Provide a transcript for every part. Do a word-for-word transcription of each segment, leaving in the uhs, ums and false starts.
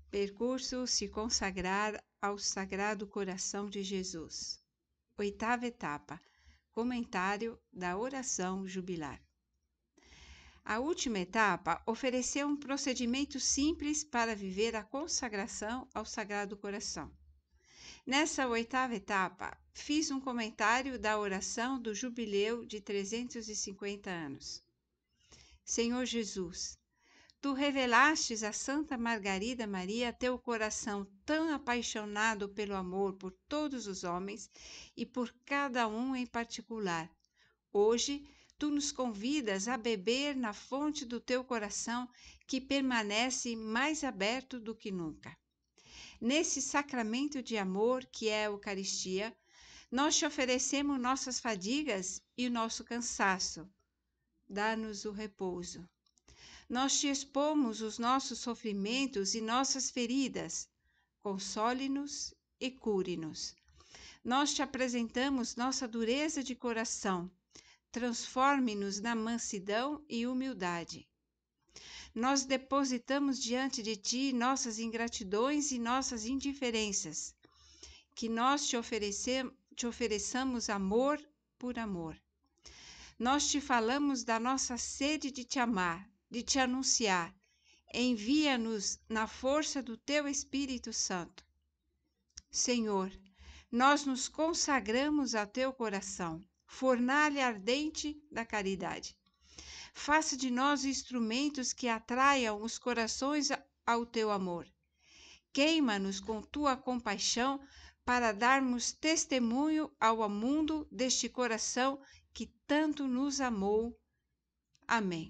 Percurso se consagrar ao Sagrado Coração de Jesus. Oitava etapa. Comentário da oração jubilar. A última etapa ofereceu um procedimento simples para viver a consagração ao Sagrado Coração. Nessa oitava etapa, fiz um comentário da oração do jubileu de trezentos e cinquenta anos. Senhor Jesus, Tu revelastes a Santa Margarida Maria teu coração tão apaixonado pelo amor por todos os homens e por cada um em particular. Hoje, tu nos convidas a beber na fonte do teu coração que permanece mais aberto do que nunca. Nesse sacramento de amor que é a Eucaristia, nós te oferecemos nossas fadigas e o nosso cansaço. Dá-nos o repouso. Nós te expomos os nossos sofrimentos e nossas feridas. Console-nos e cure-nos. Nós te apresentamos nossa dureza de coração. Transforme-nos na mansidão e humildade. Nós depositamos diante de ti nossas ingratidões e nossas indiferenças. Que nós te, oferecemos, te ofereçamos amor por amor. Nós te falamos da nossa sede de te amar, de te anunciar. Envia-nos na força do teu Espírito Santo. Senhor, nós nos consagramos a teu coração, fornalha ardente da caridade. Faça de nós instrumentos que atraiam os corações ao teu amor. Queima-nos com tua compaixão para darmos testemunho ao mundo deste coração que tanto nos amou. Amém.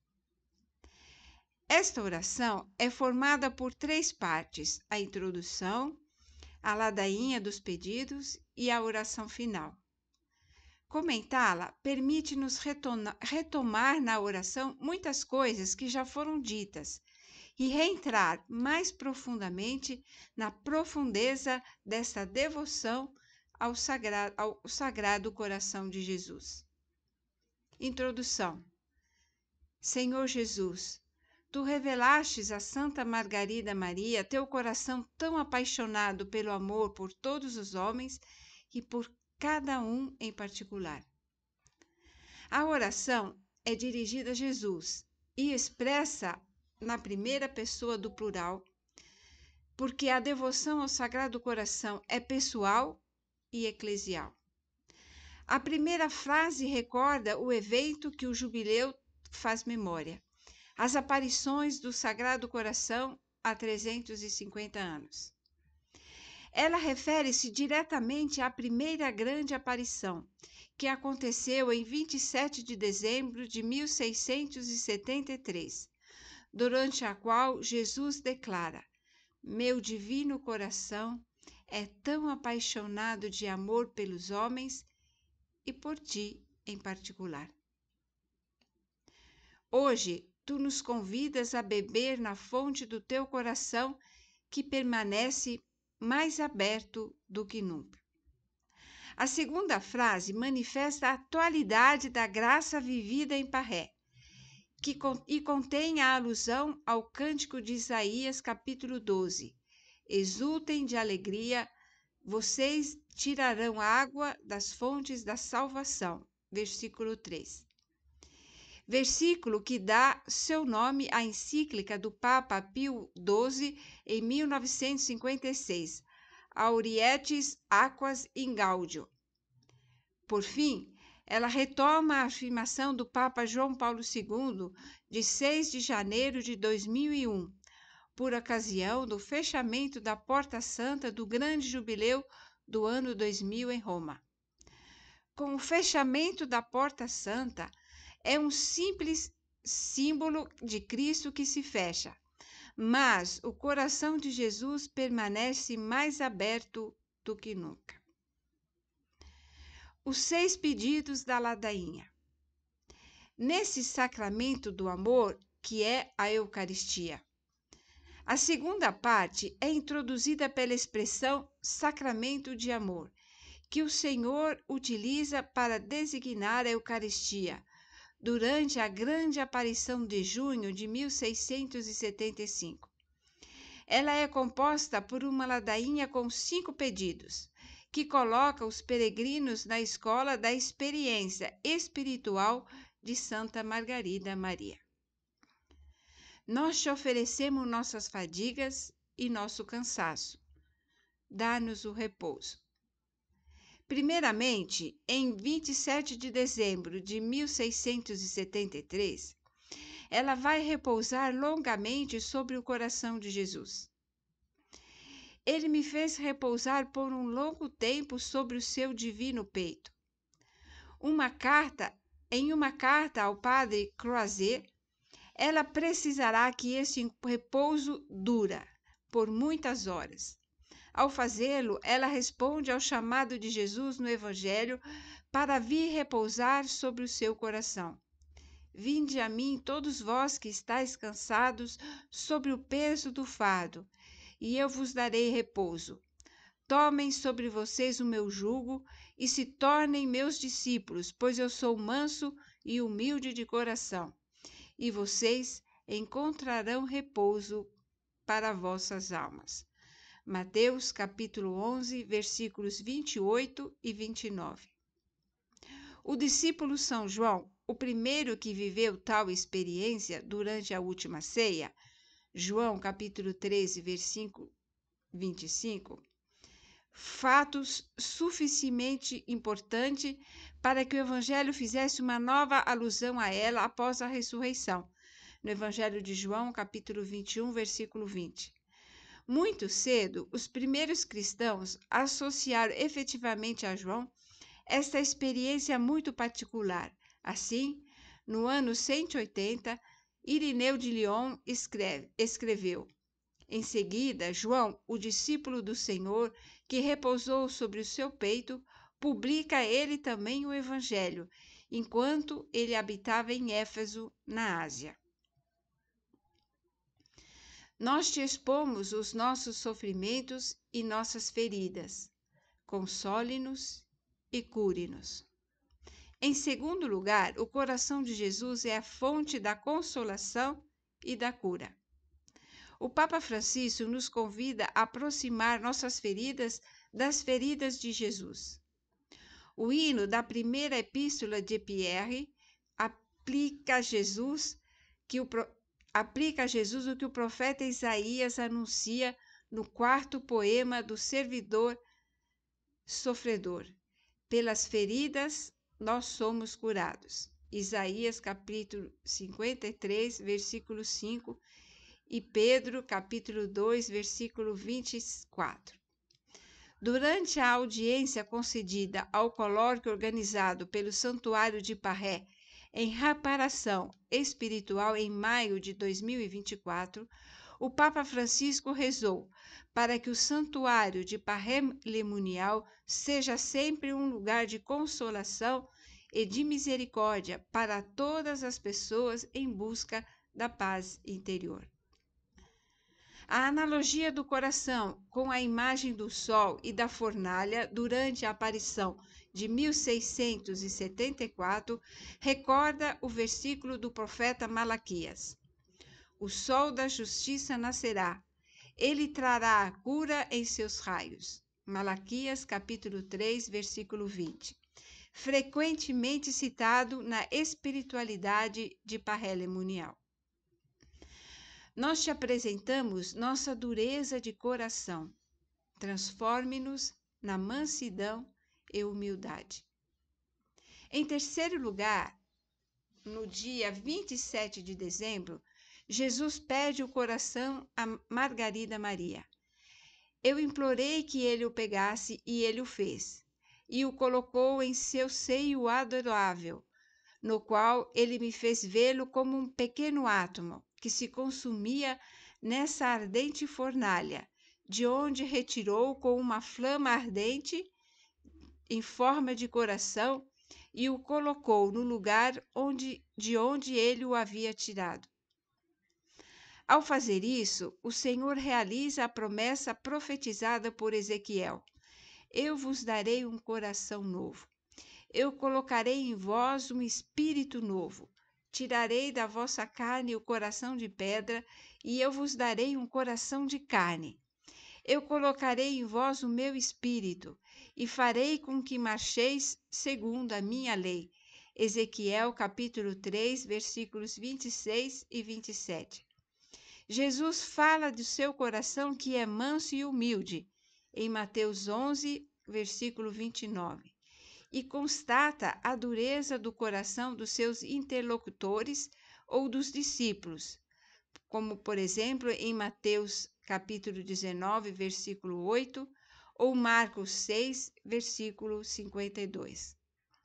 Esta oração é formada por três partes: a introdução, a ladainha dos pedidos e a oração final. Comentá-la permite-nos retomar na oração muitas coisas que já foram ditas e reentrar mais profundamente na profundeza desta devoção ao Sagrado, ao Sagrado Coração de Jesus. Introdução. Senhor Jesus, Tu revelastes a Santa Margarida Maria teu coração tão apaixonado pelo amor por todos os homens e por cada um em particular. A oração é dirigida a Jesus e expressa na primeira pessoa do plural, porque a devoção ao Sagrado Coração é pessoal e eclesial. A primeira frase recorda o evento que o jubileu faz memória, as aparições do Sagrado Coração há trezentos e cinquenta anos. Ela refere-se diretamente à primeira grande aparição, que aconteceu em vinte e sete de dezembro de mil seiscentos e setenta e três, durante a qual Jesus declara: Meu divino coração é tão apaixonado de amor pelos homens e por ti em particular. Hoje, tu nos convidas a beber na fonte do teu coração que permanece mais aberto do que nunca. A segunda frase manifesta a atualidade da graça vivida em Parré, que, e contém a alusão ao cântico de Isaías, capítulo doze. Exultem de alegria, vocês tirarão água das fontes da salvação. Versículo três. Versículo que dá seu nome à encíclica do Papa Pio doze em mil novecentos e cinquenta e seis, Aurietis Aquas in Gaudio. Por fim, ela retoma a afirmação do Papa João Paulo segundo de seis de janeiro de dois mil e um, por ocasião do fechamento da Porta Santa do Grande Jubileu do ano dois mil em Roma. Com o fechamento da Porta Santa, é um simples símbolo de Cristo que se fecha, mas o coração de Jesus permanece mais aberto do que nunca. Os seis pedidos da ladainha. Nesse sacramento do amor, que é a Eucaristia. A segunda parte é introduzida pela expressão sacramento de amor, que o Senhor utiliza para designar a Eucaristia, durante a grande aparição de junho de mil seiscentos e setenta e cinco. Ela é composta por uma ladainha com cinco pedidos, que coloca os peregrinos na escola da experiência espiritual de Santa Margarida Maria. Nós te oferecemos nossas fadigas e nosso cansaço. Dá-nos o repouso. Primeiramente, em vinte e sete de dezembro de mil seiscentos e setenta e três, ela vai repousar longamente sobre o coração de Jesus. Ele me fez repousar por um longo tempo sobre o seu divino peito. Uma carta, em uma carta ao padre Croizet, ela precisará que esse repouso dura por muitas horas. Ao fazê-lo, ela responde ao chamado de Jesus no Evangelho para vir repousar sobre o seu coração. Vinde a mim, todos vós que estáis cansados sobre o peso do fardo, e eu vos darei repouso. Tomem sobre vocês o meu jugo e se tornem meus discípulos, pois eu sou manso e humilde de coração, e vocês encontrarão repouso para vossas almas. Mateus capítulo onze, versículos vinte e oito e vinte e nove. O discípulo São João, o primeiro que viveu tal experiência durante a última ceia, João capítulo treze, versículo vinte e cinco, fatos suficientemente importantes para que o Evangelho fizesse uma nova alusão a ela após a ressurreição, no Evangelho de João capítulo vinte e um, versículo vinte. Muito cedo, os primeiros cristãos associaram efetivamente a João esta experiência muito particular. Assim, no ano cento e oitenta, Irineu de Lyon escreve, escreveu: em seguida, João, o discípulo do Senhor, que repousou sobre o seu peito, publica ele também o Evangelho, enquanto ele habitava em Éfeso, na Ásia. Nós te expomos os nossos sofrimentos e nossas feridas. Console-nos e cure-nos. Em segundo lugar, o coração de Jesus é a fonte da consolação e da cura. O Papa Francisco nos convida a aproximar nossas feridas das feridas de Jesus. O hino da primeira epístola de Pierre aplica a Jesus que o aplica a Jesus o que o profeta Isaías anuncia no quarto poema do servidor sofredor. Pelas feridas nós somos curados. Isaías capítulo cinquenta e três, versículo cinco, e Pedro capítulo dois, versículo vinte e quatro. Durante a audiência concedida ao colóquio organizado pelo Santuário de Parré em reparação espiritual em maio de dois mil e vinte e quatro, o Papa Francisco rezou para que o Santuário de Parré-le-Munial seja sempre um lugar de consolação e de misericórdia para todas as pessoas em busca da paz interior. A analogia do coração com a imagem do sol e da fornalha durante a aparição de mil seiscentos e setenta e quatro recorda o versículo do profeta Malaquias: o sol da justiça nascerá, ele trará a cura em seus raios. Malaquias capítulo três, versículo vinte. Frequentemente citado na espiritualidade de Parré-le-Munial. Nós te apresentamos nossa dureza de coração. Transforme-nos na mansidão e humildade. Em terceiro lugar, no dia vinte e sete de dezembro, Jesus pede o coração a Margarida Maria. Eu implorei que ele o pegasse e ele o fez, e o colocou em seu seio adorável, no qual ele me fez vê-lo como um pequeno átomo que se consumia nessa ardente fornalha, de onde retirou com uma flama ardente em forma de coração e o colocou no lugar onde, de onde ele o havia tirado. Ao fazer isso, o Senhor realiza a promessa profetizada por Ezequiel: eu vos darei um coração novo. Eu colocarei em vós um espírito novo. tirarei da vossa carne o coração de pedra, e eu vos darei um coração de carne. Eu colocarei em vós o meu espírito, e farei com que marcheis segundo a minha lei. Ezequiel capítulo três, versículos vinte e seis e vinte e sete. Jesus fala do seu coração que é manso e humilde, em Mateus onze, versículo vinte e nove, e constata a dureza do coração dos seus interlocutores ou dos discípulos, como, por exemplo, em Mateus capítulo dezenove, versículo oito, ou Marcos seis, versículo cinquenta e dois.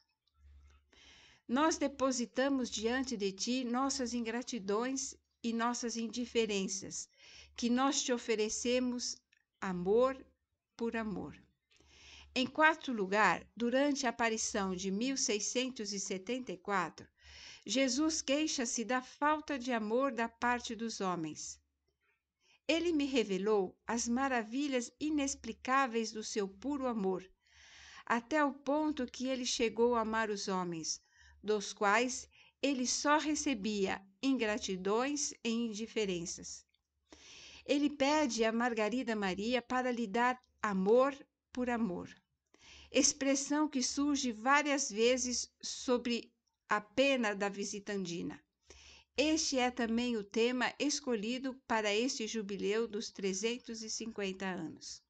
Nós depositamos diante de ti nossas ingratidões e nossas indiferenças, que nós te oferecemos amor por amor. Em quarto lugar, durante a aparição de mil seiscentos e setenta e quatro, Jesus queixa-se da falta de amor da parte dos homens. Ele me revelou as maravilhas inexplicáveis do seu puro amor, até o ponto que ele chegou a amar os homens, dos quais ele só recebia ingratidões e indiferenças. Ele pede a Margarida Maria para lhe dar amor por amor, expressão que surge várias vezes sobre a pena da visitandina. Este é também o tema escolhido para este jubileu dos trezentos e cinquenta anos.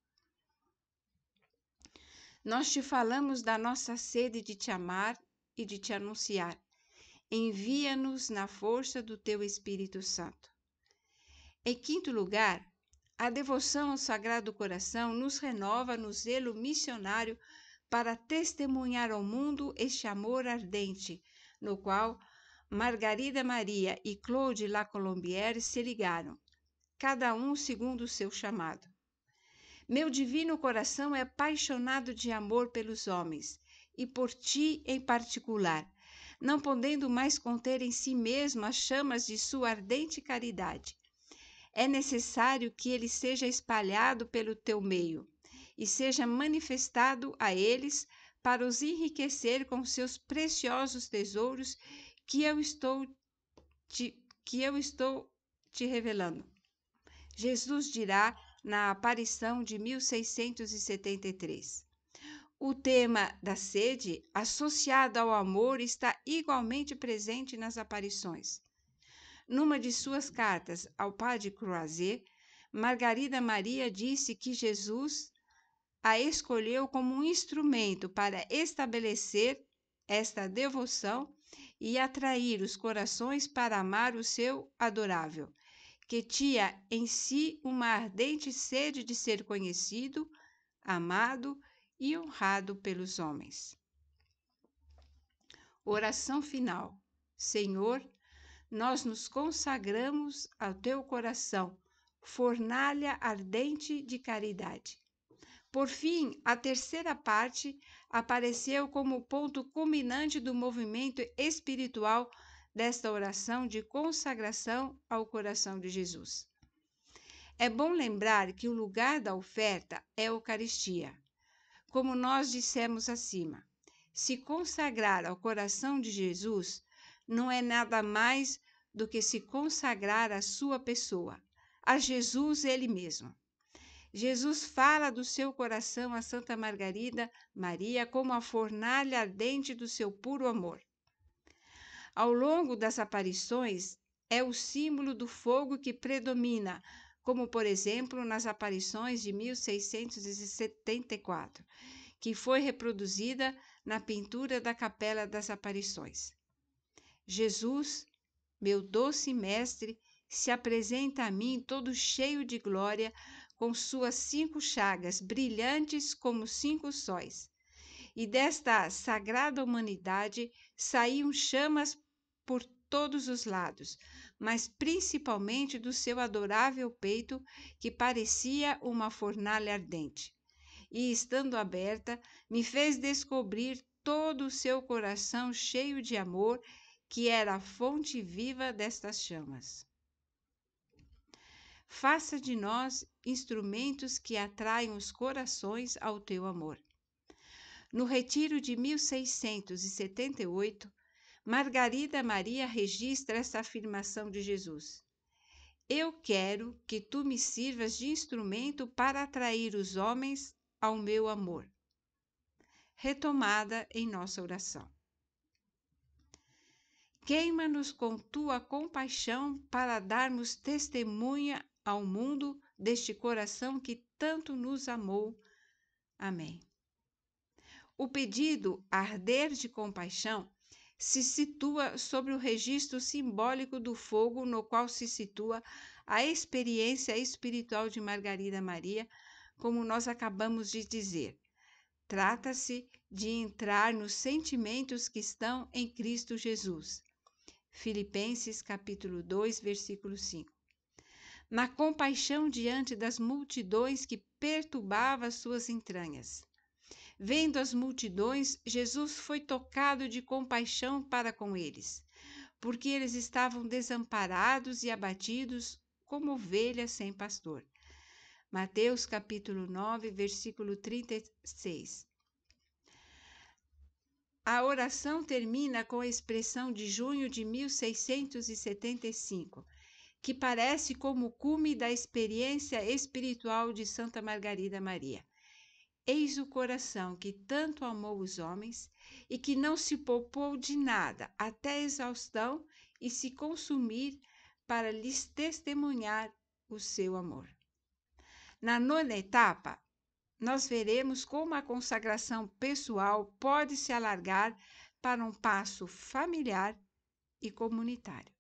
Nós te falamos da nossa sede de te amar e de te anunciar. Envia-nos na força do teu Espírito Santo. Em quinto lugar, a devoção ao Sagrado Coração nos renova no zelo missionário para testemunhar ao mundo este amor ardente, no qual Margarida Maria e Claude La Colombière se ligaram, cada um segundo o seu chamado. Meu divino coração é apaixonado de amor pelos homens, e por ti em particular, não podendo mais conter em si mesmo as chamas de sua ardente caridade. É necessário que ele seja espalhado pelo teu meio, e seja manifestado a eles para os enriquecer com seus preciosos tesouros que eu estou te, que eu estou te revelando. Jesus dirá na aparição de mil seiscentos e setenta e três. O tema da sede, associado ao amor, está igualmente presente nas aparições. Numa de suas cartas ao padre Croizet, Margarida Maria disse que Jesus a escolheu como um instrumento para estabelecer esta devoção e atrair os corações para amar o seu adorável, que tinha em si uma ardente sede de ser conhecido, amado e honrado pelos homens. Oração final. Senhor, nós nos consagramos ao teu coração, fornalha ardente de caridade. Por fim, a terceira parte apareceu como ponto culminante do movimento espiritual desta oração de consagração ao coração de Jesus. É bom lembrar que o lugar da oferta é a Eucaristia. Como nós dissemos acima, se consagrar ao coração de Jesus não é nada mais do que se consagrar à sua pessoa, a Jesus ele mesmo. Jesus fala do seu coração a Santa Margarida Maria como a fornalha ardente do seu puro amor. Ao longo das aparições, é o símbolo do fogo que predomina, como, por exemplo, nas aparições de mil seiscentos e setenta e quatro, que foi reproduzida na pintura da Capela das Aparições. Jesus, meu doce mestre, se apresenta a mim todo cheio de glória, com suas cinco chagas brilhantes como cinco sóis. E desta sagrada humanidade saíam chamas por todos os lados, mas principalmente do seu adorável peito, que parecia uma fornalha ardente. E, estando aberta, me fez descobrir todo o seu coração cheio de amor, que era a fonte viva destas chamas. Faça de nós instrumentos que atraem os corações ao teu amor. No retiro de mil seiscentos e setenta e oito, Margarida Maria registra essa afirmação de Jesus: eu quero que tu me sirvas de instrumento para atrair os homens ao meu amor. Retomada em nossa oração. Queima-nos com tua compaixão para darmos testemunha ao mundo deste coração que tanto nos amou. Amém. O pedido arder de compaixão se situa sobre o registro simbólico do fogo no qual se situa a experiência espiritual de Margarida Maria, como nós acabamos de dizer. Trata-se de entrar nos sentimentos que estão em Cristo Jesus. Filipenses capítulo dois, versículo cinco. Na compaixão diante das multidões que perturbavam suas entranhas. Vendo as multidões, Jesus foi tocado de compaixão para com eles, porque eles estavam desamparados e abatidos como ovelhas sem pastor. Mateus capítulo nove, versículo trinta e seis. A oração termina com a expressão de junho de mil seiscentos e setenta e cinco, que parece como o cume da experiência espiritual de Santa Margarida Maria. Eis o coração que tanto amou os homens e que não se poupou de nada até a exaustão e se consumir para lhes testemunhar o seu amor. Na nona etapa, nós veremos como a consagração pessoal pode se alargar para um passo familiar e comunitário.